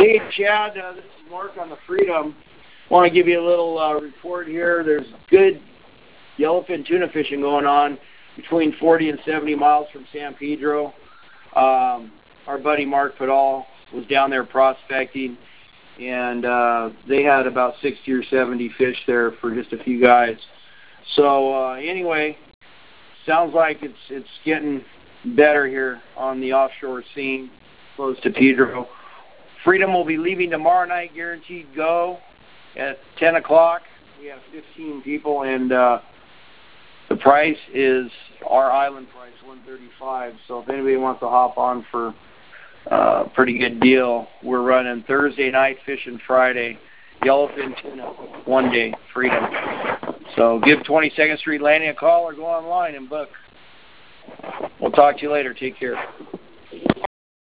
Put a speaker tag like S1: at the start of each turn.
S1: Hey, Chad, this is Mark on the Freedom. Want to give you a little report here. There's good yellowfin tuna fishing going on between 40 and 70 miles from San Pedro. Our buddy Mark Padal was down there prospecting, and they had about 60 or 70 fish there for just a few guys. So anyway, sounds like it's getting better here on the offshore scene close to Pedro. Freedom will be leaving tomorrow night, guaranteed go at 10 o'clock. We have 15 people, and the price is our island price, $135. So if anybody wants to hop on for a pretty good deal, we're running Thursday night, fishing Friday, yellowfin tuna, one day, Freedom. So give 22nd Street Landing a call or go online and book. We'll talk to you later. Take care.